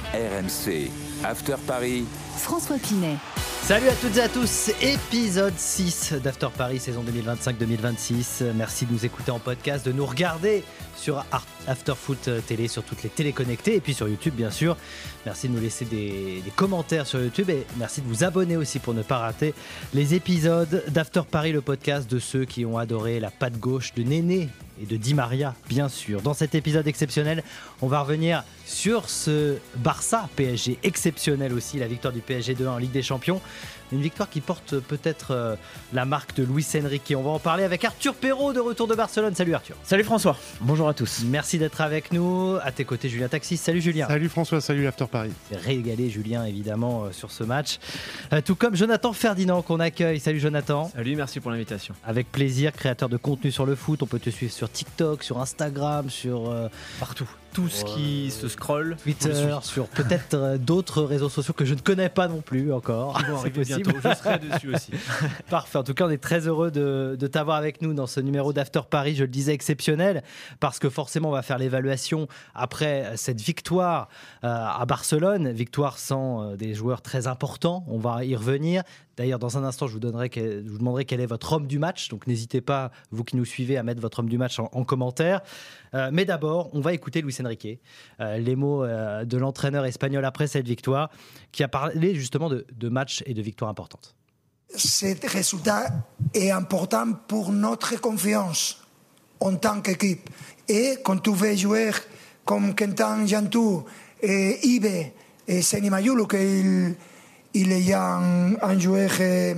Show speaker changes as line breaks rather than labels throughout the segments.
RMC, After Paris,
François Pinet.
Salut à toutes et à tous, épisode 6 d'After Paris, saison 2025-2026. Merci de nous écouter en podcast, de nous regarder sur After Foot Télé, sur toutes les télés connectées et puis sur YouTube bien sûr. Merci de nous laisser des commentaires sur YouTube et merci de vous abonner aussi pour ne pas rater les épisodes d'After Paris, le podcast de ceux qui ont adoré la patte gauche de Néné et de Di Maria, bien sûr. Dans cet épisode exceptionnel, on va revenir sur ce Barça PSG exceptionnel aussi, la victoire du PSG 2-1 en Ligue des Champions. Une victoire qui porte peut-être la marque de Luis Enrique. On va en parler avec Arthur Perrault de retour de Barcelone. Salut Arthur.
Salut François, bonjour à tous.
Merci d'être avec nous. À tes côtés, Julien Taxis. Salut Julien.
Salut François, salut After Paris.
Régalé Julien évidemment sur ce match. Tout comme Jonathan Ferdinand qu'on accueille. Salut Jonathan.
Salut, merci pour l'invitation.
Avec plaisir, créateur de contenu sur le foot. On peut te suivre sur TikTok, sur Instagram, sur
Partout. Tout ce qui se scrolle,
Twitter, sur peut-être d'autres réseaux sociaux que je ne connais pas non plus encore.
Ils vont arriver bientôt, je serai dessus aussi.
Parfait, en tout cas on est très heureux de t'avoir avec nous dans ce numéro d'After Paris, je le disais exceptionnel, parce que forcément on va faire l'évaluation après cette victoire à Barcelone, victoire sans des joueurs très importants, on va y revenir. D'ailleurs, dans un instant, je vous demanderai quel est votre homme du match. Donc, n'hésitez pas, vous qui nous suivez, à mettre votre homme du match en commentaire. Mais d'abord, on va écouter Luis Enrique, les mots de l'entraîneur espagnol après cette victoire, qui a parlé justement de matchs et de victoires importantes.
Ce résultat est important pour notre confiance en tant qu'équipe. Et quand tu veux jouer comme Quentin Jantou, et Ibe et Seny Mayulu, il est un joueur,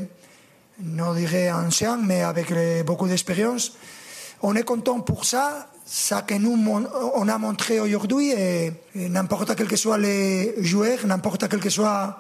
non dirais ancien, mais avec beaucoup d'expérience. On est content pour ça. Ça que nous on a montré aujourd'hui, et n'importe quel que soit les joueurs, n'importe quel que soit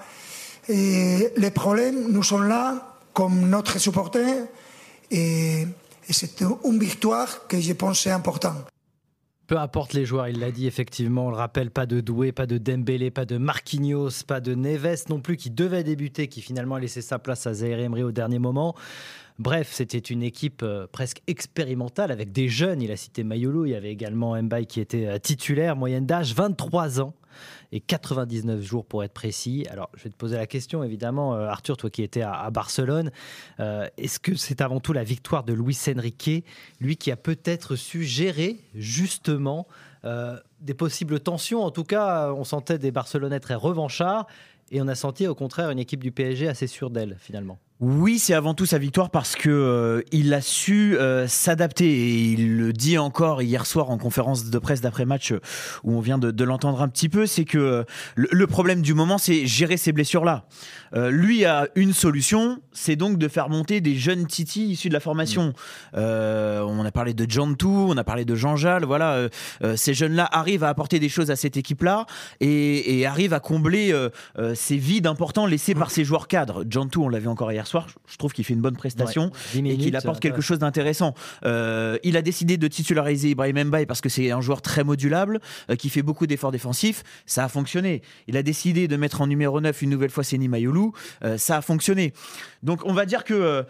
les problèmes, nous sommes là comme notre supporter. Et c'est une victoire que je pense est importante.
Peu importe les joueurs, il l'a dit effectivement, on le rappelle, pas de Doué, pas de Dembélé, pas de Marquinhos, pas de Neves non plus qui devait débuter, qui finalement a laissé sa place à Zaïre Emery au dernier moment. Bref, c'était une équipe presque expérimentale avec des jeunes, il a cité Mayulu, il y avait également Mbaye qui était titulaire, moyenne d'âge 23 ans et 99 jours pour être précis. Alors je vais te poser la question évidemment, Arthur, toi qui étais à Barcelone, est-ce que c'est avant tout la victoire de Luis Enrique, lui qui a peut-être su gérer justement des possibles tensions? En tout cas, on sentait des Barcelonais très revanchards et on a senti au contraire une équipe du PSG assez sûre d'elle finalement.
Oui, c'est avant tout sa victoire parce que il a su s'adapter et il le dit encore hier soir en conférence de presse d'après-match où on vient de l'entendre un petit peu, c'est que le problème du moment, c'est gérer ces blessures-là. Lui a une solution, c'est donc de faire monter des jeunes titis issus de la formation. On a parlé de Jantou, on a parlé de Jean-Jal, voilà. Ces jeunes-là arrivent à apporter des choses à cette équipe-là et arrivent à combler ces vides importants laissés par ces joueurs cadres. Jantou, on l'a vu encore hier soir, je trouve qu'il fait une bonne prestation et qu'il apporte quelque chose d'intéressant. Il a décidé de titulariser Ibrahim Mbaye parce que c'est un joueur très modulable, qui fait beaucoup d'efforts défensifs. Ça a fonctionné. Il a décidé de mettre en numéro 9 une nouvelle fois Seny Mayulu. Ça a fonctionné. Donc on va dire que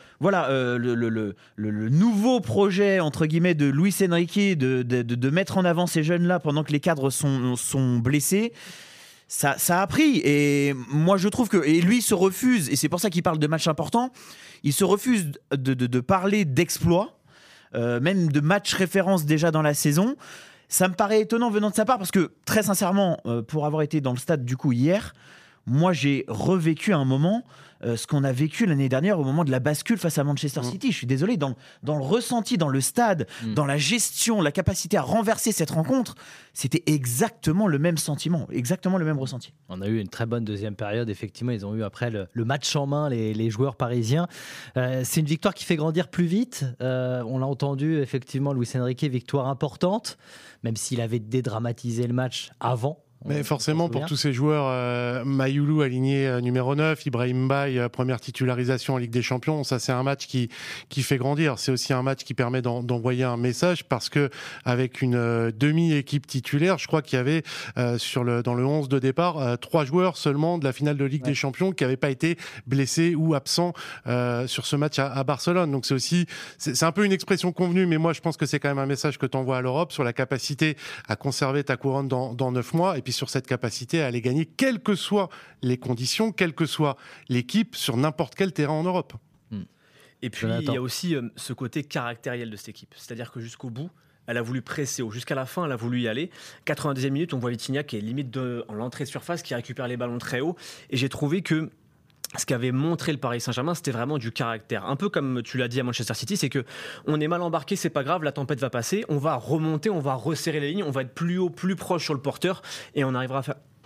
le nouveau projet entre guillemets de Luis Enrique de mettre en avant ces jeunes-là pendant que les cadres sont blessés, ça a pris. Et moi je trouve que, et lui se refuse, et c'est pour ça qu'il parle de matchs importants, il se refuse de parler d'exploits, même de matchs références déjà dans la saison. Ça me paraît étonnant venant de sa part parce que très sincèrement, pour avoir été dans le stade du coup hier, moi j'ai revécu un moment ce qu'on a vécu l'année dernière au moment de la bascule face à Manchester City. Je suis désolé, dans le ressenti, dans le stade, dans la gestion, la capacité à renverser cette rencontre, c'était exactement le même sentiment, exactement le même ressenti.
On a eu une très bonne deuxième période, effectivement, ils ont eu après le match en main, les joueurs parisiens. C'est une victoire qui fait grandir plus vite, on l'a entendu, effectivement, Luis Enrique, victoire importante, même s'il avait dédramatisé le match avant.
Mais forcément, pour tous ces joueurs, Mayulu aligné numéro 9, Ibrahim Mbaye première titularisation en Ligue des Champions, ça c'est un match qui fait grandir. C'est aussi un match qui permet d'envoyer un message parce que avec une demi-équipe titulaire, je crois qu'il y avait dans le 11 de départ 3 joueurs seulement de la finale de Ligue des Champions qui n'avaient pas été blessés ou absents sur ce match à Barcelone. Donc c'est un peu une expression convenue, mais moi je pense que c'est quand même un message que tu envoies à l'Europe sur la capacité à conserver ta couronne dans 9 mois. Et puis puis sur cette capacité à aller gagner, quelles que soient les conditions, quelle que soit l'équipe, sur n'importe quel terrain en Europe.
Et puis, il y a aussi ce côté caractériel de cette équipe. C'est-à-dire que jusqu'au bout, elle a voulu presser haut. Jusqu'à la fin, elle a voulu y aller. 92e minute, on voit Vitinha qui est limite en l'entrée de surface, qui récupère les ballons très haut. Et j'ai trouvé que ce qu'avait montré le Paris Saint-Germain, c'était vraiment du caractère. Un peu comme tu l'as dit à Manchester City, c'est qu'on est mal embarqué, c'est pas grave, la tempête va passer. On va remonter, on va resserrer les lignes, on va être plus haut, plus proche sur le porteur et on arrivera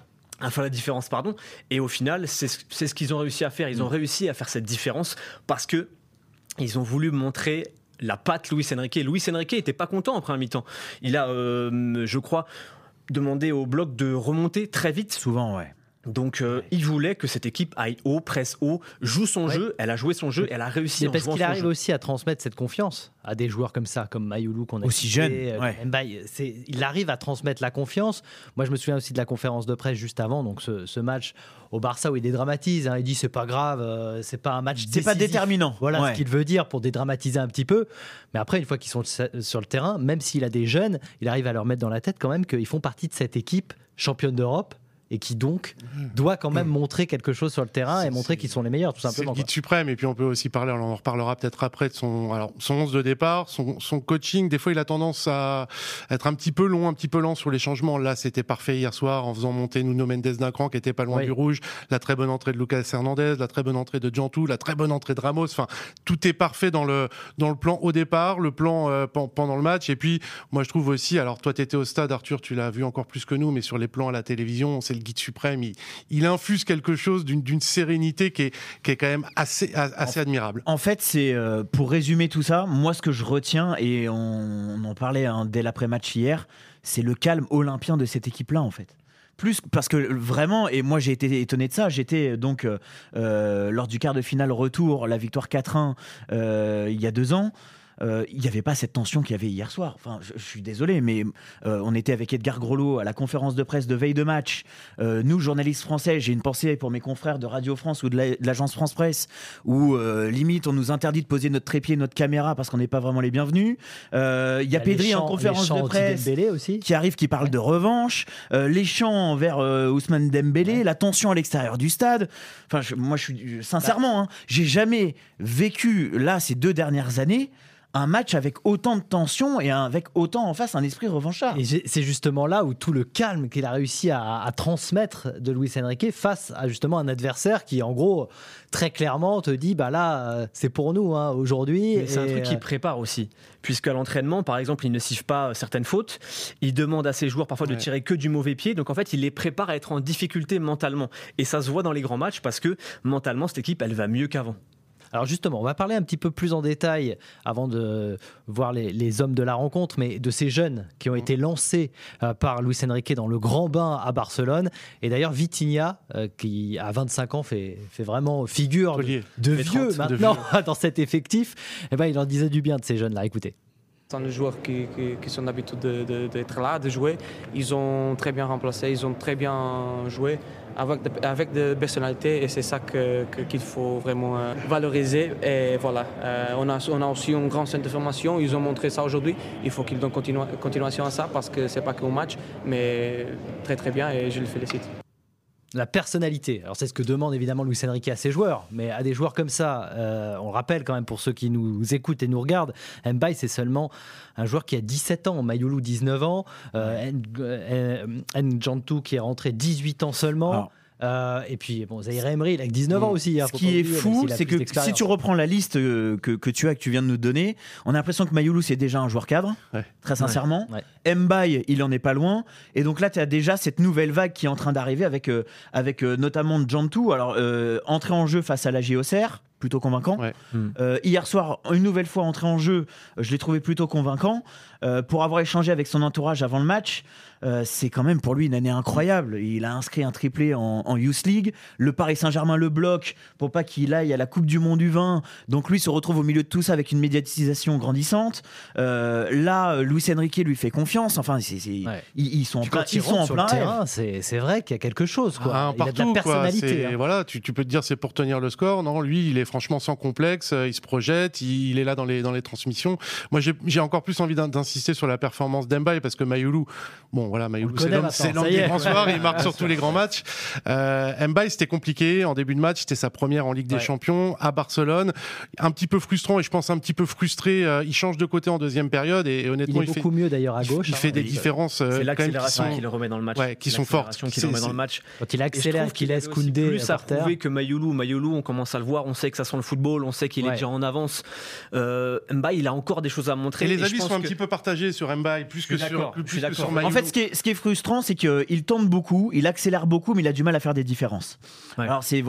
à faire la différence. Et au final, c'est ce qu'ils ont réussi à faire. Ils ont réussi à faire cette différence parce que ils ont voulu montrer la patte Luis Enrique. Luis Enrique n'était pas content en première mi-temps. Il a, je crois, demandé au bloc de remonter très vite.
Souvent, ouais.
Donc, il voulait que cette équipe aille haut, presse haut, joue son jeu. Elle a joué son jeu, elle a réussi.
Mais parce qu'il arrive aussi à transmettre cette confiance à des joueurs comme ça, comme Mayoulou qu'on a
aussi
cité,
jeune. Ouais.
Mbaye, il arrive à transmettre la confiance. Moi, je me souviens aussi de la conférence de presse juste avant, donc ce match au Barça où il dédramatise. Il dit c'est pas grave, c'est pas un match décisif.
C'est pas déterminant.
Voilà ce qu'il veut dire pour dédramatiser un petit peu. Mais après, une fois qu'ils sont sur le terrain, même s'il a des jeunes, il arrive à leur mettre dans la tête quand même qu'ils font partie de cette équipe championne d'Europe. Et qui donc doit quand même montrer quelque chose sur le terrain et montrer qu'ils sont les meilleurs, tout simplement.
C'est le guide suprême. Et puis on peut aussi parler, on en reparlera peut-être après, de son 11 de départ, son coaching. Des fois, il a tendance à être un petit peu lent sur les changements. Là, c'était parfait hier soir en faisant monter Nuno Mendes d'un cran qui était pas loin du rouge. La très bonne entrée de Lucas Hernandez, la très bonne entrée de Djantou, la très bonne entrée de Ramos. Enfin, tout est parfait dans le plan au départ, le plan pendant le match. Et puis, moi, je trouve aussi, alors toi, tu étais au stade, Arthur, tu l'as vu encore plus que nous, mais sur les plans à la télévision, c'est le guide suprême, il infuse quelque chose d'une sérénité qui est quand même assez admirable.
En fait, c'est pour résumer tout ça, moi ce que je retiens, et on en parlait dès l'après-match hier, c'est le calme olympien de cette équipe-là en fait. Plus parce que vraiment, et moi j'ai été étonné de ça, j'étais donc lors du quart de finale retour, la victoire 4-1 il y a 2 ans. Il n'y avait pas cette tension qu'il y avait hier soir. Enfin, je suis désolé, mais on était avec Edgar Groslo à la conférence de presse de veille de match. Nous, journalistes français, j'ai une pensée pour mes confrères de Radio France ou de l'agence France Presse, où limite on nous interdit de poser notre trépied, notre caméra parce qu'on n'est pas vraiment les bienvenus. Il y a Pedri en conférence de presse aussi, qui arrive, qui parle de revanche. Les chants envers Ousmane Dembélé, la tension à l'extérieur du stade. Enfin, moi, je suis sincèrement, j'ai jamais vécu là ces 2 dernières années un match avec autant de tension et avec autant en face un esprit revanchard.
Et c'est justement là où tout le calme qu'il a réussi à transmettre de Luis Enrique face à justement un adversaire qui en gros très clairement te dit bah là c'est pour nous aujourd'hui.
Mais c'est un truc qu'il prépare aussi, puisqu'à l'entraînement par exemple il ne siffle pas certaines fautes, il demande à ses joueurs parfois de tirer que du mauvais pied, donc en fait il les prépare à être en difficulté mentalement et ça se voit dans les grands matchs parce que mentalement cette équipe elle va mieux qu'avant.
Alors justement, on va parler un petit peu plus en détail avant de voir les hommes de la rencontre, mais de ces jeunes qui ont été lancés par Luis Enrique dans le grand bain à Barcelone. Et d'ailleurs, Vitinha, qui à 25 ans fait vraiment figure de vieux maintenant dans cet effectif, eh ben, il en disait du bien de ces jeunes-là. Écoutez.
Ce sont les joueurs qui sont d'habitude d'être là, de jouer. Ils ont très bien remplacé, ils ont très bien joué avec de personnalités et c'est ça qu'il faut vraiment valoriser. Et voilà, on a aussi un grand centre de formation, ils ont montré ça aujourd'hui. Il faut qu'ils donnent continuation à ça parce que c'est pas qu'un match, mais très très bien et je le félicite.
La personnalité, alors c'est ce que demande évidemment Luis Enrique à ses joueurs, mais à des joueurs comme ça, on rappelle quand même pour ceux qui nous écoutent et nous regardent, Mbaye c'est seulement un joueur qui a 17 ans, Mayoulou 19 ans, N'Djantou qui est rentré 18 ans seulement. Et puis bon, Zaïre Emery, il a que 19 ans aussi.
Ce qui est fou, c'est que si tu reprends la liste que tu viens de nous donner, on a l'impression que Mayoulou c'est déjà un joueur cadre, très sincèrement. Mbaye, il en est pas loin. Et donc là, tu as déjà cette nouvelle vague qui est en train d'arriver avec notamment Djantou. Alors, entrée en jeu face à la Auxerre, plutôt convaincant. Hier soir, une nouvelle fois entré en jeu, je l'ai trouvé plutôt convaincant. Pour avoir échangé avec son entourage avant le match, c'est quand même pour lui une année incroyable. Il a inscrit un triplé en Youth League. Le Paris Saint-Germain le bloque pour pas qu'il aille à la Coupe du Monde du vin. Donc lui se retrouve au milieu de tout ça avec une médiatisation grandissante. Là, Luis Enrique lui fait confiance. Enfin, ils sont en plein
terrain. C'est vrai qu'il y a quelque chose. Quoi.
Il a de la personnalité. Voilà, tu peux te dire c'est pour tenir le score. Non, lui, il est franchement sans complexe, il se projette, il est là dans les transmissions. Moi j'ai encore plus envie d'insister sur la performance d'Mbaye parce que Mayoulou, c'est l'homme des grands soirs, il marque sur tous les grands matchs. Mbaye, c'était compliqué en début de match, c'était sa première en Ligue des Champions à Barcelone, un petit peu frustrant et je pense un petit peu frustré, il change de côté en deuxième période et honnêtement
il est beaucoup mieux d'ailleurs à gauche.
Il fait des différences
c'est l'accélération qui le remet dans le match,
qui sont fortes,
qui le remet dans le match.
Quand il accélère, qu'il laisse Koundé
plus à prouver que Mayoulou, on commence à le voir, on sait que ça sent le football, on sait qu'il est déjà en avance. Mbaye, il a encore des choses à montrer.
Et les avis sont un petit peu partagés sur Mbaye, plus que sur Mayoulou.
En fait, ce qui est frustrant, c'est qu'il tente beaucoup, il accélère beaucoup, mais il a du mal à faire des différences. Ouais. Alors c'est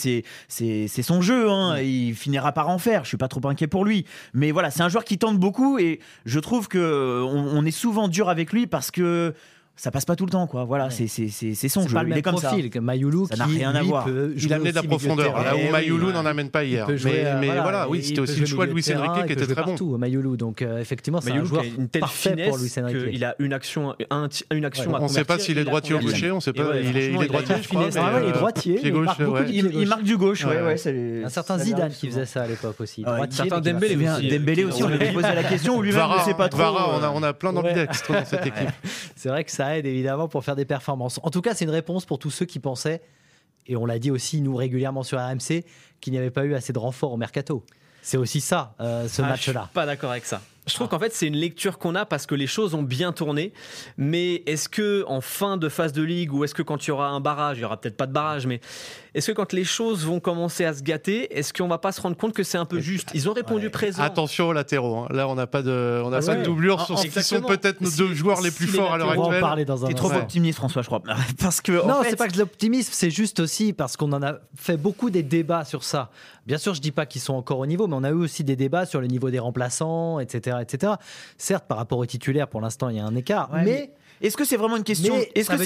son jeu, hein. Il finira par en faire. Je suis pas trop inquiet pour lui, mais voilà, c'est un joueur qui tente beaucoup et je trouve que on est souvent dur avec lui parce que ça passe pas tout le temps, quoi. Voilà, c'est son jeu.
Pas le même profil que Mayoulou,
ça n'a rien à voir.
Il amenait de la profondeur, là où Mayoulou n'en amène pas hier. Mais voilà, c'était aussi le choix de Luis Enrique qui était très bon.
Partout, Mayoulou, donc effectivement, c'est un joueur
une telle finesse pour Luis Enrique. Il a une action à
on ne sait pas s'il est droitier ou gaucher, on ne sait pas. Il est droitier, je crois.
Il est droitier.
Il marque du gauche.
Un certain Zidane qui faisait ça à l'époque aussi.
Un certain Dembélé
aussi. On lui a posé la question, lui-même ne sait pas trop.
On a plein d'ambidextres dans cette équipe.
C'est vrai que ça aide évidemment pour faire des performances. En tout cas, c'est une réponse pour tous ceux qui pensaient, et on l'a dit aussi nous régulièrement sur RMC, qu'il n'y avait pas eu assez de renforts au mercato. C'est aussi ça, ce match-là.
Je suis pas d'accord avec ça. Je trouve qu'en fait, c'est une lecture qu'on a parce que les choses ont bien tourné. Mais est-ce que en fin de phase de ligue ou est-ce que quand il y aura un barrage, il y aura peut-être pas de barrage, mais est-ce que quand les choses vont commencer à se gâter, est-ce qu'on va pas se rendre compte que c'est un peu juste ? Ils ont répondu présent.
Attention aux latéraux. Hein. Là, on n'a pas de doublure sur ce qui sont peut-être nos deux joueurs les plus forts à l'heure actuelle.
T'es trop optimiste, François, je crois. Parce que
c'est pas que de l'optimisme, c'est juste aussi parce qu'on en a fait beaucoup des débats sur ça. Bien sûr, je dis pas qu'ils sont encore au niveau, mais on a eu aussi des débats sur le niveau des remplaçants, etc., etc. Certes, par rapport aux titulaires, pour l'instant, il y a un écart, mais
est-ce que c'est vraiment une question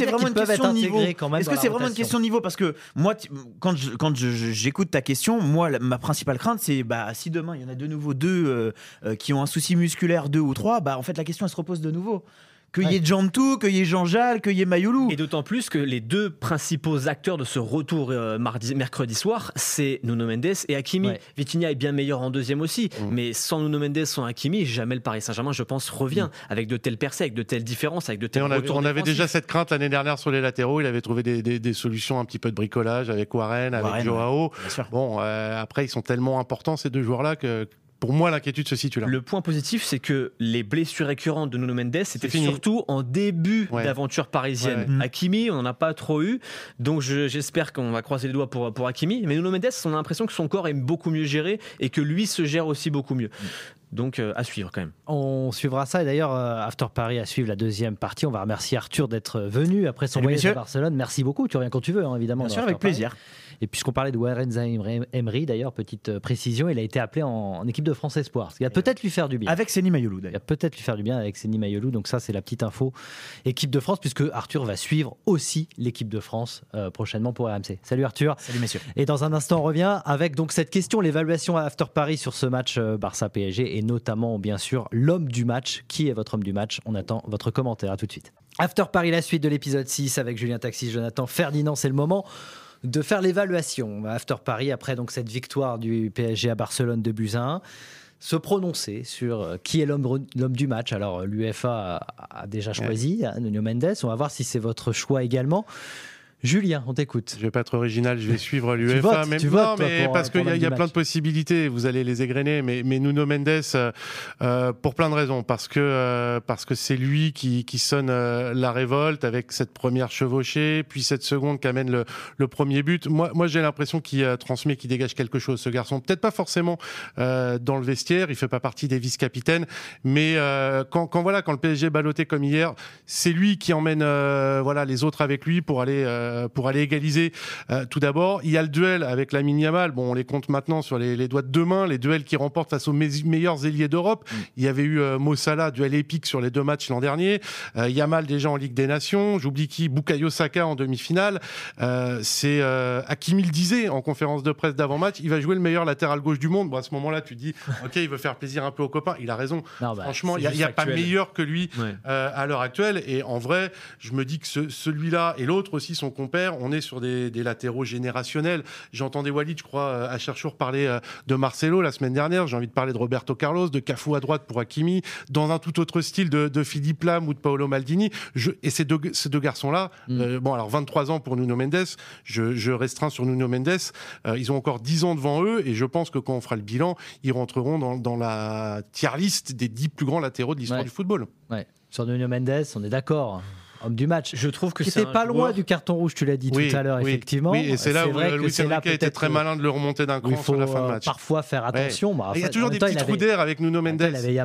de niveau ? Est-ce que c'est vraiment une question de niveau ? Parce que moi, quand j'écoute ta question, moi, ma principale crainte, c'est si demain il y en a de nouveau deux qui ont un souci musculaire, 2 ou 3, en fait la question elle se repose de nouveau. Qu'il y ait Djantou, qu'il y ait Jean-Jal, qu'il y ait Mayoulou.
Et d'autant plus que les deux principaux acteurs de ce retour mercredi soir, c'est Nuno Mendes et Hakimi. Vitinha est bien meilleur en deuxième aussi, mais sans Nuno Mendes, sans Hakimi, jamais le Paris Saint-Germain, je pense, revient avec de telles percées, avec de telles différences, avec de tels retours.
On avait déjà cette crainte l'année dernière sur les latéraux. Il avait trouvé des solutions un petit peu de bricolage avec Warren, avec Joao. Bon, après, ils sont tellement importants ces deux joueurs-là que. Pour moi, l'inquiétude se situe là.
Le point positif, c'est que les blessures récurrentes de Nuno Mendes, c'était surtout en début d'aventure parisienne. Hakimi, on n'en a pas trop eu. Donc j'espère qu'on va croiser les doigts pour Hakimi. Mais Nuno Mendes, on a l'impression que son corps est beaucoup mieux géré et que lui se gère aussi beaucoup mieux. Donc à suivre quand même.
On suivra ça et d'ailleurs After Paris à suivre la deuxième partie. On va remercier Arthur d'être venu après son voyage à Barcelone. Merci beaucoup, tu reviens quand tu veux évidemment.
Bien sûr, avec plaisir.
Et puisqu'on parlait de Warren Zaïre-Emery, d'ailleurs, petite précision, il a été appelé en équipe de France Espoir. Ce qui va peut-être lui faire du bien.
Avec Seny Mayoulou, d'ailleurs.
Il va peut-être lui faire du bien avec Seny Mayoulou. Donc ça, c'est la petite info. Équipe de France, puisque Arthur va suivre aussi l'équipe de France prochainement pour RMC. Salut Arthur.
Salut messieurs.
Et dans un instant, on revient avec donc cette question, l'évaluation à After Paris sur ce match Barça-PSG et notamment, bien sûr, l'homme du match. Qui est votre homme du match ? On attend votre commentaire. À tout de suite. After Paris, la suite de l'épisode 6 avec Julien Taxis, Jonathan Ferdinand. C'est le moment de faire l'évaluation After Paris après donc cette victoire du PSG à Barcelone de buts à 1, se prononcer sur qui est l'homme du match. Alors l'UEFA a déjà choisi Nuno Mendes, on va voir si c'est votre choix également. Julien, on t'écoute.
Je vais pas être original, je vais suivre l'UEFA, parce qu'il y a plein de possibilités. Vous allez les égrener, mais Nuno Mendes pour plein de raisons, parce que c'est lui qui sonne la révolte avec cette première chevauchée, puis cette seconde qui amène le premier but. Moi, j'ai l'impression qu'il transmet, qu'il dégage quelque chose. Ce garçon, peut-être pas forcément dans le vestiaire, il fait pas partie des vice-capitaines, mais quand le PSG est ballotté comme hier, c'est lui qui emmène les autres avec lui pour aller égaliser. Tout d'abord, il y a le duel avec Lamine Yamal. Bon, on les compte maintenant sur les doigts de deux mains, les duels qu'il remporte face aux meilleurs ailiers d'Europe. Il y avait eu Mo Salah, duel épique sur les 2 matchs l'an dernier. Yamal déjà en Ligue des Nations. J'oublie qui, Bukayo Saka en demi-finale. C'est Hakimi le disait en conférence de presse d'avant-match, il va jouer le meilleur latéral gauche du monde. Bon, à ce moment-là, tu te dis, ok, il veut faire plaisir un peu aux copains. Il a raison. Franchement, il n'y a pas meilleur que lui à l'heure actuelle. Et en vrai, je me dis que celui-là et l'autre aussi sont qu'on perd, on est sur des latéraux générationnels. J'entendais Walid, je crois, à Cherchour parler de Marcelo la semaine dernière. J'ai envie de parler de Roberto Carlos, de Cafu à droite pour Hakimi, dans un tout autre style de Philippe Lam ou de Paolo Maldini. Et ces deux garçons-là, alors 23 ans pour Nuno Mendes, je restreins sur Nuno Mendes, ils ont encore 10 ans devant eux, et je pense que quand on fera le bilan, ils rentreront dans la tier list des 10 plus grands latéraux de l'histoire du football.
Ouais. Sur Nuno Mendes, on est d'accord. Homme du match.
Je trouve que
c'était pas loin du carton rouge, tu l'as dit tout à l'heure, effectivement.
Oui, et c'est là où Luis Enrique a été très malin de le remonter d'un cran sur la fin de match.
Parfois faire attention.
Ouais. Il y a toujours des petits trous d'air avec Nuno Mendes.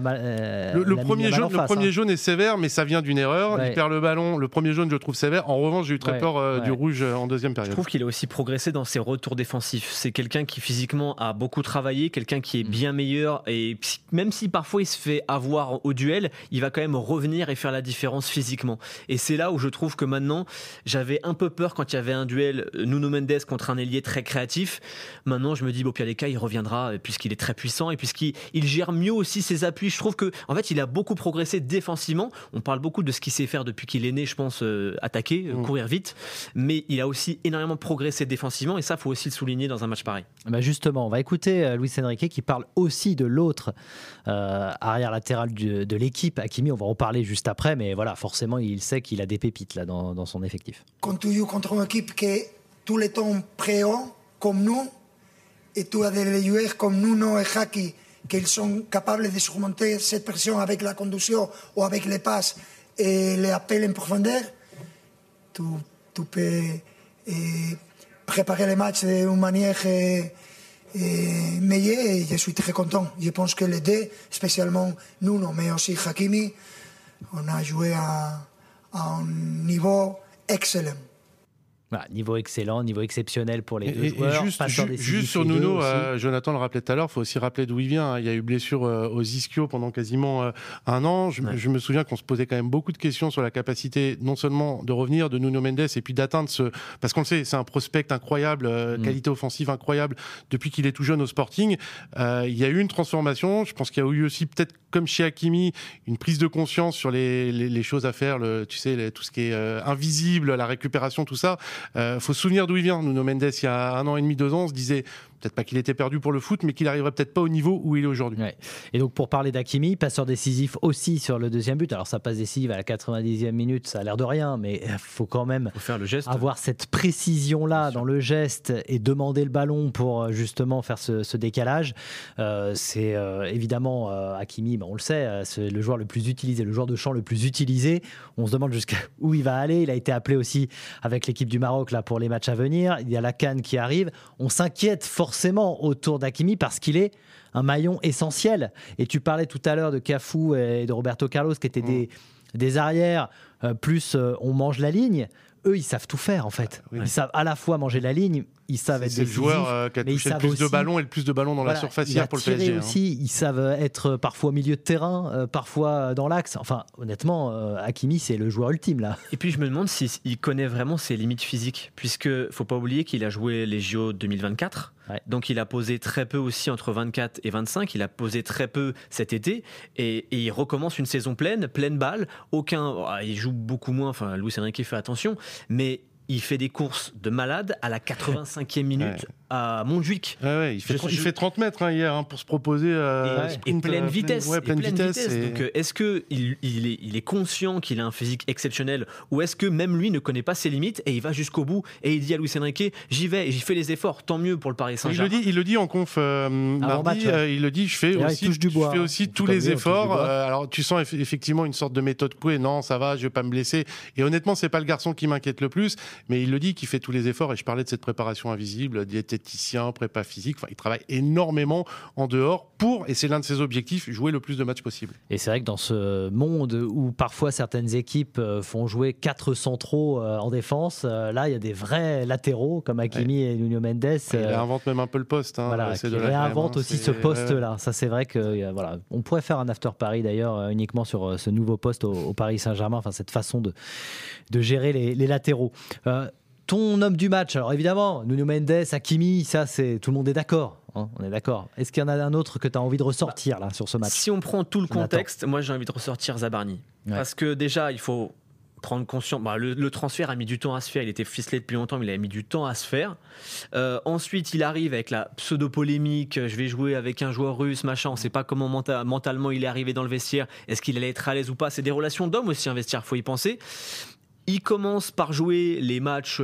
Le premier jaune est sévère, mais ça vient d'une erreur. Il perd le ballon. Le premier jaune, je le trouve sévère. En revanche, j'ai eu très peur du rouge en deuxième période.
Je trouve qu'il a aussi progressé dans ses retours défensifs. C'est quelqu'un qui physiquement a beaucoup travaillé, quelqu'un qui est bien meilleur, et même si parfois il se fait avoir au duel, il va quand même revenir et faire la différence physiquement. Et c'est là où je trouve que maintenant, j'avais un peu peur quand il y avait un duel Nuno Mendes contre un ailier très créatif. Maintenant, je me dis, au pire des cas, il reviendra puisqu'il est très puissant et puisqu'il gère mieux aussi ses appuis. Je trouve qu'en fait, il a beaucoup progressé défensivement. On parle beaucoup de ce qu'il sait faire depuis qu'il est né, je pense, attaquer, courir vite. Mais il a aussi énormément progressé défensivement, et ça, il faut aussi le souligner dans un match pareil.
Justement, on va écouter Luis Enrique qui parle aussi de l'autre arrière latéral de l'équipe, Hakimi. On va en parler juste après, mais voilà, forcément, il sait qu'il a des pépites là dans son effectif.
Quand tu joues contre une équipe qui est tout le temps préhaut, comme nous, et tu as des joueurs comme Nuno et Haki, qui sont capables de surmonter cette pression avec la conduction ou avec les passes et les appels en profondeur, tu peux préparer les matchs d'une manière meilleure, et je suis très content. Je pense que les deux, spécialement Nuno, mais aussi Hakimi, on a joué à un niveau excellent.
Voilà, niveau excellent, niveau exceptionnel pour les deux joueurs.
Juste sur Nuno, Jonathan le rappelait tout à l'heure, il faut aussi rappeler d'où il vient. Il y a eu blessure aux ischios pendant quasiment un an. Je me souviens qu'on se posait quand même beaucoup de questions sur la capacité non seulement de revenir de Nuno Mendes et puis d'atteindre parce qu'on le sait, c'est un prospect incroyable, qualité offensive incroyable depuis qu'il est tout jeune au Sporting. Il y a eu une transformation. Je pense qu'il y a eu aussi, peut-être comme chez Hakimi, une prise de conscience sur les choses à faire, tout ce qui est invisible, la récupération, tout ça. Faut se souvenir d'où il vient. Nuno Mendes, il y a 1 an et demi, 2 ans, on se disait peut-être pas qu'il était perdu pour le foot, mais qu'il arriverait peut-être pas au niveau où il est aujourd'hui.
Ouais. Et donc pour parler d'Hakimi, passeur décisif aussi sur le deuxième but. Alors sa passe décisive à la 90e minute, ça a l'air de rien, mais il faut quand même
faire le geste,
avoir cette précision-là dans le geste et demander le ballon pour justement faire ce décalage. C'est évidemment Hakimi, on le sait, c'est le joueur le plus utilisé, le joueur de champ le plus utilisé. On se demande jusqu'à où il va aller. Il a été appelé aussi avec l'équipe du Maroc là, pour les matchs à venir. Il y a la CAN qui arrive. On s'inquiète forcément autour d'Hakimi parce qu'il est un maillon essentiel. Et tu parlais tout à l'heure de Cafu et de Roberto Carlos qui étaient des arrières, plus on mange la ligne. Eux, ils savent tout faire en fait. Ils savent à la fois manger la ligne, ils savent être décisifs.
C'est le joueur qui a touché le plus de ballons et le plus de ballons dans la surface hier pour le PSG.
Aussi, ils savent être parfois au milieu de terrain, parfois dans l'axe. Enfin, honnêtement, Hakimi, c'est le joueur ultime là.
Et puis je me demande s'il connaît vraiment ses limites physiques, puisque faut pas oublier qu'il a joué les JO 2024. Ouais. Donc il a posé très peu aussi entre 24 et 25. Il a posé très peu cet été et il recommence une saison pleine balle. Il joue beaucoup moins. Enfin, Luis Enrique fait attention, mais il fait des courses de malade à la 85e minute à Montjuic.
Il fait 30 mètres hier pour se proposer
et pleine vitesse.
Pleine vitesse.
Donc est-ce qu'il est conscient qu'il a un physique exceptionnel, ou est-ce que même lui ne connaît pas ses limites et il va jusqu'au bout et il dit à Luis Enrique, j'y vais et j'y fais les efforts, tant mieux pour le Paris Saint-Germain.
Il le dit en conf mardi, il le dit, je fais aussi tous les efforts. Alors tu sens effectivement une sorte de méthode Coué, non ça va, je vais pas me blesser, et honnêtement c'est pas le garçon qui m'inquiète le plus, mais il le dit qu'il fait tous les efforts. Et je parlais de cette préparation invisible, diététicien, prépa physique, il travaille énormément en dehors et c'est l'un de ses objectifs, jouer le plus de matchs possible.
Et c'est vrai que dans ce monde où parfois certaines équipes font jouer 4 centraux en défense, là il y a des vrais latéraux comme Hakimi et Nuno Mendes.
Il réinvente même un peu le poste.
Il réinvente aussi ce poste-là. Ça c'est vrai que on pourrait faire un after Paris d'ailleurs uniquement sur ce nouveau poste au Paris Saint-Germain, cette façon de gérer les latéraux. Ton homme du match, alors évidemment, Nuno Mendes, Hakimi, ça c'est tout le monde est d'accord. On est d'accord. Est-ce qu'il y en a un autre que tu as envie de ressortir là sur ce match ?
Si on prend tout le contexte, moi j'ai envie de ressortir Zabarni. Parce que déjà, il faut prendre conscience. Le transfert a mis du temps à se faire. Il était ficelé depuis longtemps, mais il a mis du temps à se faire. Ensuite, il arrive avec la pseudo-polémique. Je vais jouer avec un joueur russe, machin. On ne sait pas comment mentalement il est arrivé dans le vestiaire. Est-ce qu'il allait être à l'aise ou pas? C'est des relations d'hommes aussi, un vestiaire, il faut y penser. Il commence par jouer les matchs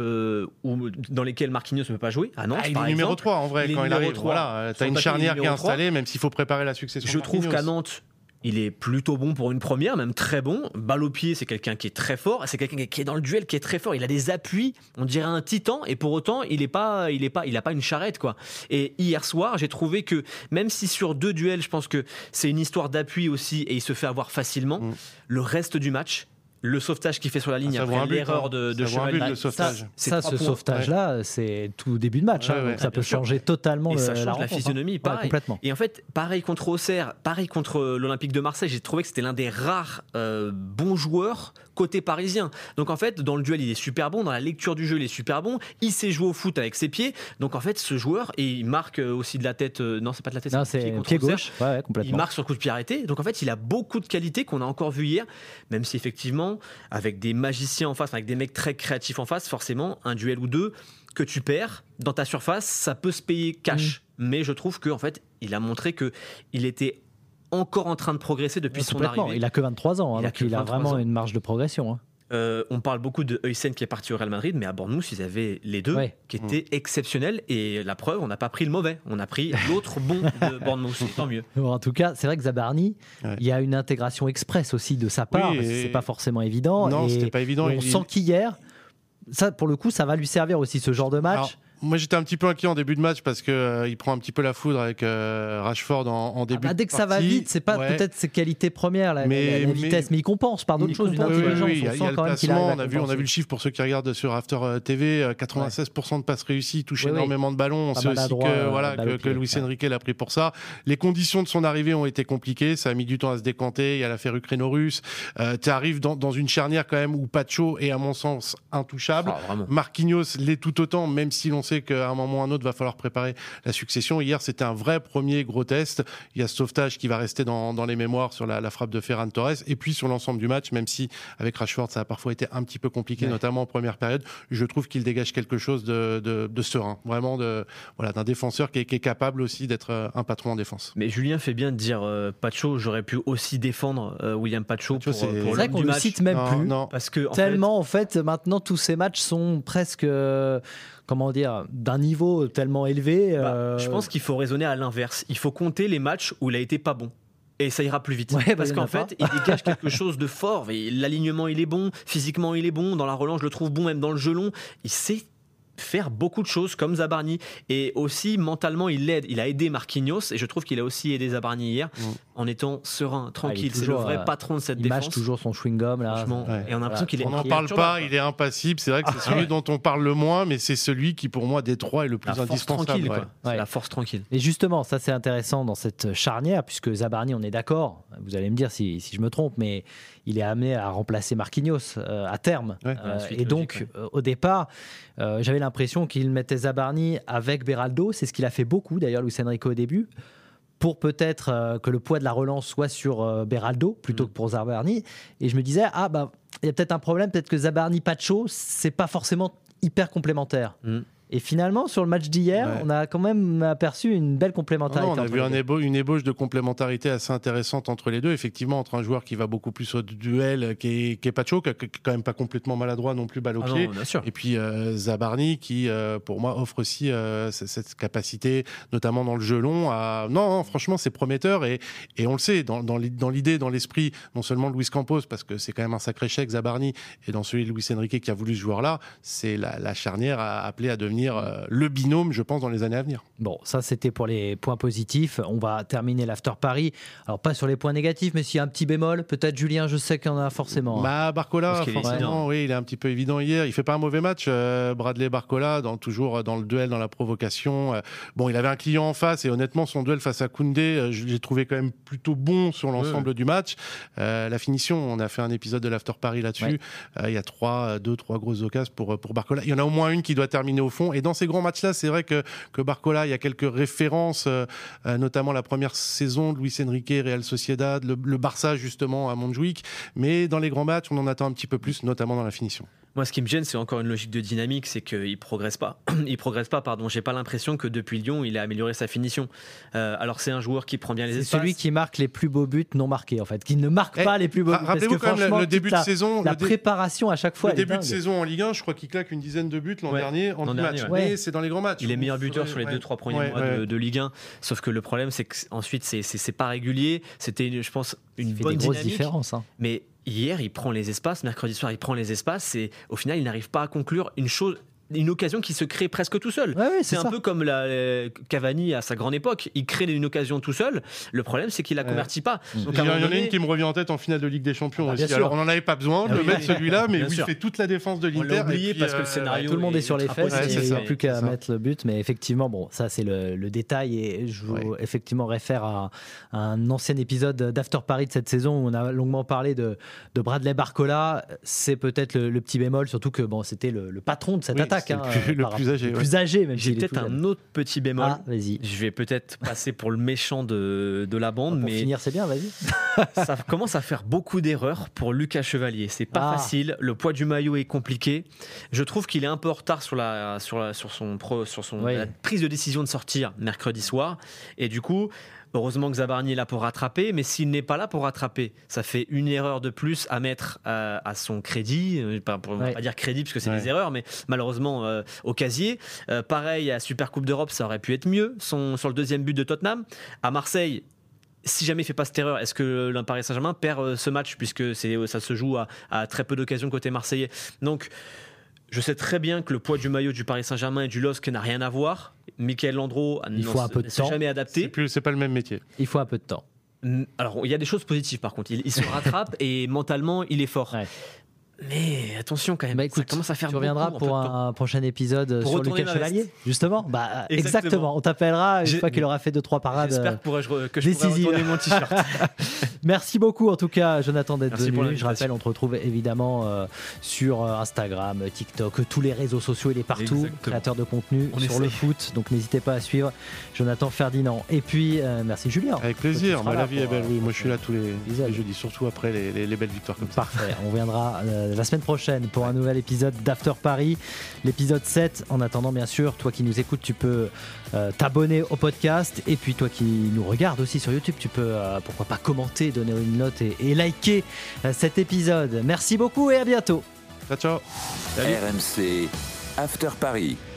dans lesquels Marquinhos ne peut pas jouer. À Nantes,
il
par
est numéro
exemple.
3 en vrai quand il arrive.
3.
Voilà, tu as une charnière qui est installée, même s'il faut préparer la succession.
Je trouve qu'à Nantes, il est plutôt bon pour une première, même très bon. Balle au pied, c'est quelqu'un qui est très fort. C'est quelqu'un qui est dans le duel, qui est très fort. Il a des appuis, on dirait un titan, et pour autant, il a pas une charrette, quoi. Et hier soir, j'ai trouvé que même si sur 2 duels, je pense que c'est une histoire d'appui aussi, et il se fait avoir facilement, le reste du match. Le sauvetage qu'il fait sur la ligne après l'erreur de Cheval.
Ce sauvetage-là, c'est tout début de match. Donc ça peut changer totalement
ça change la physionomie. Pareil.
Complètement.
Et en fait, pareil contre Auxerre, pareil contre l'Olympique de Marseille, j'ai trouvé que c'était l'un des rares bons joueurs côté parisien. Donc en fait, dans le duel, il est super bon. Dans la lecture du jeu, il est super bon. Il sait jouer au foot avec ses pieds. Donc en fait, ce joueur, et il marque aussi de la tête. Non, c'est pas de la tête,
c'est pied gauche. Complètement.
Il marque sur coup de pied arrêté. Donc en fait, il a beaucoup de qualités qu'on a encore vu hier, même si effectivement, avec des magiciens en face, avec des mecs très créatifs en face, forcément, un duel ou 2 que tu perds dans ta surface, ça peut se payer cash. Mais je trouve qu'en fait, il a montré qu'il était encore en train de progresser depuis son arrivée.
Il a que 23 ans, donc il a vraiment une marge de progression.
On parle beaucoup de Huysen qui est parti au Real Madrid, mais à Bournemouth, ils avaient les deux qui étaient exceptionnels. Et la preuve, on n'a pas pris le mauvais, on a pris l'autre bon de Bournemouth. Tant mieux.
Bon, en tout cas, c'est vrai que Zabarni, il y a une intégration express aussi de sa part. C'est pas forcément évident.
Non, c'était pas évident.
On sent qu'hier, ça, pour le coup, ça va lui servir aussi ce genre de match.
Alors, moi, j'étais un petit peu inquiet en début de match parce que il prend un petit peu la foudre avec Rashford en début de partie.
Dès que ça va vite, c'est pas peut-être ses qualités premières, la vitesse, mais il compense par d'autres choses, une intelligence.
Il y a le placement, on a vu le chiffre pour ceux qui regardent sur After TV, 96% de passes réussies, touche énormément de ballons. On sait aussi que Luis Enrique l'a pris pour ça. Les conditions de son arrivée ont été compliquées, ça a mis du temps à se décanter. Il y a l'affaire ukraino-russe. Tu arrives dans une charnière quand même où Pacho est à mon sens intouchable. Marquinhos l'est tout autant, même si l'on sait qu'à un moment ou à un autre va falloir préparer la succession. Hier, c'était un vrai premier gros test. Il y a ce sauvetage qui va rester dans les mémoires sur la frappe de Ferran Torres, et puis sur l'ensemble du match, même si avec Rashford ça a parfois été un petit peu compliqué, notamment en première période. Je trouve qu'il dégage quelque chose de serein, vraiment d'un défenseur qui est capable aussi d'être un patron en défense.
Mais Julien fait bien de dire Pacho, j'aurais pu aussi défendre William Pacho pour
c'est vrai qu'on ne le cite même plus, parce que tellement en fait maintenant tous ces matchs sont presque comment dire, d'un niveau tellement élevé.
Je pense qu'il faut raisonner à l'inverse. Il faut compter les matchs où il a été pas bon. Et ça ira plus vite. Parce qu'en fait, il dégage quelque chose de fort. Et l'alignement, il est bon. Physiquement, il est bon. Dans la relance, je le trouve bon. Même dans le jeu long, il sait faire beaucoup de choses comme Zabarni, et aussi mentalement il a aidé Marquinhos, et je trouve qu'il a aussi aidé Zabarni hier en étant serein, tranquille. C'est le vrai patron de cette défense.
Il mâche toujours son chewing-gum là.
Et on a l'impression qu'il est.
On n'en parle pas, il est impassible. C'est vrai que c'est celui dont on parle le moins, mais c'est celui qui pour moi des trois est le plus indispensable.
C'est la force tranquille.
Et justement, ça c'est intéressant dans cette charnière, puisque Zabarni, on est d'accord. Vous allez me dire si je me trompe, mais il est amené à remplacer Marquinhos à terme. Et donc, au départ, j'avais l'impression qu'il mettait Zabarni avec Beraldo. C'est ce qu'il a fait beaucoup, d'ailleurs, Luis Enrique au début, pour peut-être que le poids de la relance soit sur Beraldo plutôt que pour Zabarni. Et je me disais, il y a peut-être un problème, peut-être que Zabarni-Pacho, c'est pas forcément hyper complémentaire. Et finalement, sur le match d'hier, on a quand même aperçu une belle complémentarité.
On a vu une ébauche de complémentarité assez intéressante entre les deux. Effectivement, entre un joueur qui va beaucoup plus au duel, qui est Pacho, qui est quand même pas complètement maladroit non plus, balle au pied. Et puis Zabarni, qui pour moi offre aussi cette capacité, notamment dans le jeu long. Non, franchement, c'est prometteur. Et on le sait, dans l'idée, dans l'esprit, non seulement de Luis Campos, parce que c'est quand même un sacré chèque, Zabarni, et dans celui de Luis Enrique qui a voulu ce joueur-là, c'est la charnière appelée à devenir le binôme, je pense, dans les années à venir.
Bon, ça c'était pour les points positifs. On va terminer l'After Paris. Alors pas sur les points négatifs, mais s'il y a un petit bémol, peut-être Julien, je sais qu'il y en a forcément.
Barcola, forcément, oui, il est un petit peu évident hier. Il fait pas un mauvais match, Bradley Barcola, toujours dans le duel, dans la provocation. Il avait un client en face, et honnêtement, son duel face à Koundé, je l'ai trouvé quand même plutôt bon sur l'ensemble du match. La finition, on a fait un épisode de l'After Paris là-dessus. Il y a 3 grosses occasions pour Barcola. Il y en a au moins une qui doit terminer au fond. Champions. Et dans ces grands matchs-là, c'est vrai que Barcola, il y a quelques références, notamment la première saison de Luis Enrique, Real Sociedad, le Barça justement à Montjuïc. Mais dans les grands matchs, on en attend un petit peu plus, notamment dans la finition.
Moi, ce qui me gêne, c'est encore une logique de dynamique, c'est qu'il progresse pas. J'ai pas l'impression que depuis Lyon, il a amélioré sa finition. Alors, c'est un joueur qui prend bien les espaces.
C'est celui qui marque les plus beaux buts non marqués, en fait, qui ne marque pas les plus beaux buts.
Rappelez-vous quand même le début de saison,
la préparation à chaque fois.
Le début de saison en Ligue 1, je crois qu'il claque une dizaine de buts l'an dernier en 10 matchs. Mais c'est dans les grands matchs.
Il est meilleur buteur sur les 2-3 premiers mois de Ligue 1. Sauf que le problème, c'est qu'ensuite, c'est pas régulier. C'était, je pense, une bonne dynamique.
Différence.
Mais hier, il prend les espaces. Mercredi soir, il prend les espaces. Et au final, il n'arrive pas à conclure une occasion qui se crée presque tout seul. C'est un peu comme Cavani à sa grande époque. Il crée une occasion tout seul. Le problème, c'est qu'il la convertit pas.
Donc, il y en a une qui me revient en tête en finale de Ligue des Champions aussi. Alors, on n'en avait pas besoin de mettre celui-là, mais il fait toute la défense de l'Inter.
On l'a oublié parce que le scénario.
Tout le monde est sur les fesses. Il n'y a plus qu'à
ça.
mettre le but. Mais effectivement, bon, ça, c'est le détail. Et je vous effectivement réfère à un ancien épisode d'After Paris de cette saison où on a longuement parlé de Bradley Barcola. C'est peut-être le petit bémol, surtout que c'était le patron de cette attaque.
Le plus âgé.
Même
j'ai peut-être un autre petit bémol.
Vas-y.
Je vais peut-être passer pour le méchant de la bande.
Pour finir, c'est bien, vas-y.
Ça commence à faire beaucoup d'erreurs pour Lucas Chevalier. C'est pas facile. Le poids du maillot est compliqué. Je trouve qu'il est un peu en retard sur la prise de décision de sortir mercredi soir. Et du coup, heureusement que Zabarni est là pour rattraper, mais s'il n'est pas là pour rattraper, ça fait une erreur de plus à mettre à son crédit. On va pas dire crédit parce que c'est des erreurs, mais malheureusement au casier. Pareil, à Super Coupe d'Europe, ça aurait pu être mieux. Sur le deuxième but de Tottenham. À Marseille, si jamais il ne fait pas cette erreur, est-ce que le Paris Saint-Germain perd ce match puisque ça se joue à très peu d'occasions côté marseillais. Donc, je sais très bien que le poids du maillot du Paris Saint-Germain et du LOSC n'a rien à voir. Michael Landreau ne s'est jamais adapté.
C'est pas le même métier.
Il faut un peu de temps.
Alors, il y a des choses positives par contre. Il se rattrape et mentalement, il est fort. Mais attention quand même,
écoute,
ça commence à faire
tu reviendras pour un prochain épisode
pour
sur Lucas Chevalier, justement. Exactement. On t'appellera une fois qu'il aura fait 2-3 parades.
J'espère que je pourrai retourner mon t-shirt.
Merci beaucoup en tout cas, Jonathan, d'être venu. Je rappelle, on te retrouve évidemment sur Instagram, TikTok, tous les réseaux sociaux, il est partout. Créateur de contenu sur le foot, donc n'hésitez pas à suivre Jonathan Ferdinand. Et puis, merci Julien.
Avec plaisir, la vie est belle. Oui, moi je suis là tous les jeudis, surtout après les belles victoires comme ça.
Parfait, on viendra la semaine prochaine pour un nouvel épisode d'After Paris, l'épisode 7. En attendant, bien sûr, toi qui nous écoutes, tu peux t'abonner au podcast, et puis toi qui nous regardes aussi sur YouTube, tu peux pourquoi pas commenter, donner une note et liker cet épisode. Merci beaucoup et à bientôt.
Ciao.
RMC After Paris.